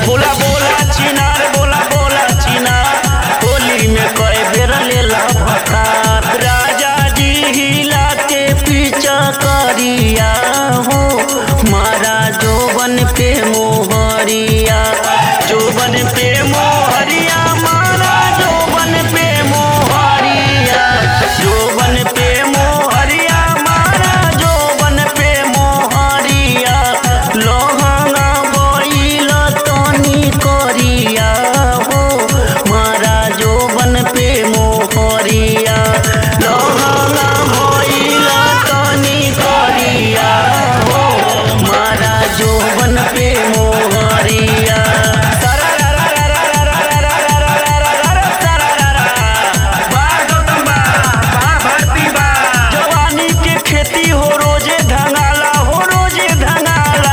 बोला बोला चिनार बोला बोला चिनार होली में कई बेर लेला भतार। राजा जी हिला के पीछा करिया हो मारा जोबन पे मोहरिया, जोबन पे मोहरिया मारा जोबन पे मोहरिया, जोबन पे मोहरिया मारा जोबन पे मोहरिया। लोहंगा बोइल तनी करिया हो मारा जोबन पे मोहरिया, लोहंगा बोइल तनी करिया हो मारा जोबन पे मोहरिया। जवानी के खेती हो रोजे धंगाला, हो रोजे धंगाला।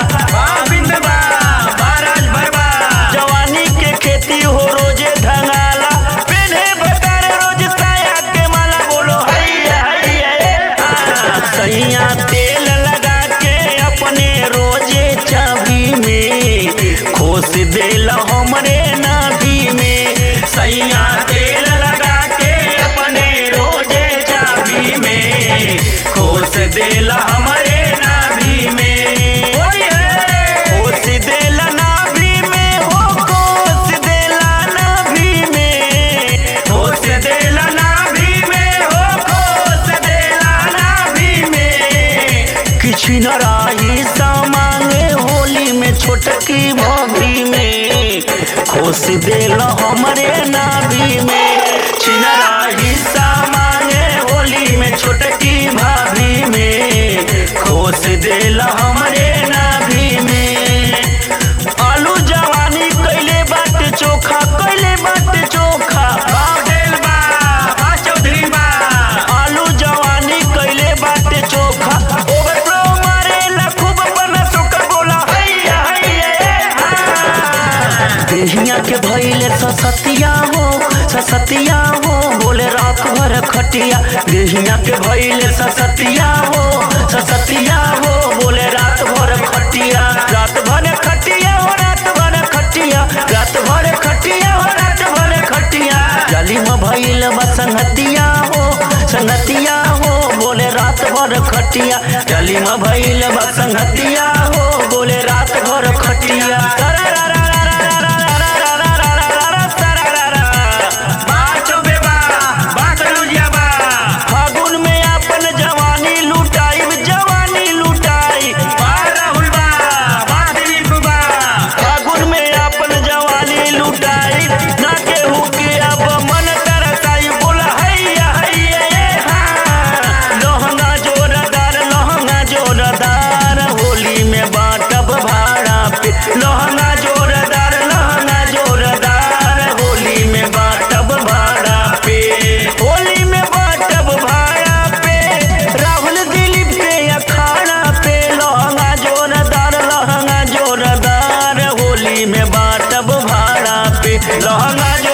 जवानी के खेती हो रोजे धंगाला, पेन्हे भतार रोज साया के माला। बोलो हैया हैया सैया तेल लगा के अपने रोजे चाबी में खोस देला हमरे नाभि में। सैया तेल लगा के अपने रोजे चाबी में खोस देला हमरे नाभि में। खोस देला नाभि में हो, खोस देला नाभि में, खोस देला नाभि में हो, खोस देला नाभि में। किछ न राही सामांगे होली में छोटकी भाभी में खोस देला हमरे नाभि में। छिनरा हिस्सा मांगे होली में छोटकी भाभी में खोस देला हमरे नाभि में। आलू जवानी कैले बाट चोखा, कैले बाट चोखा। आलू जवानी कैले बाट चोखा, ओवरफ्लो मारेला खूब बना सोका। बोला हैया हैया देहिया के भइले ससतिया हो, ससतिया हो बोले रात भर खटिया। देहिया के भइले ससतिया हो, ससतिया हो बोले रात भर खटिया। रात भर खटिया हो, रात भर खटिया, रात भर खटिया हो, रात भर खटिया। जाली में भइल बा संगतिया हो, संगतिया हो बोले रात भर खटिया। जाली में भइल बा संगतिया हो बोले रात भर खटिया। फागुन में अपन जवानी लुटाई, जवानी लुटाई। फागुन में अपन जवानी लुटाई, ना केहू के अब मन तरसाई। बोला हैया हैया लहंगा जोरदार, लहंगा जोरदार होली में बाटब भाड़ा पे। लहंगा जोरदार, लहंगा जोरदार होली में बाटब भाड़ा पे। होली में बाटब भाड़ा पे राहुल दिलीप के अखाड़ा पे। लहंगा जोरदार, लहंगा जोरदार होली में बाटब भाड़ा पे। लहंगा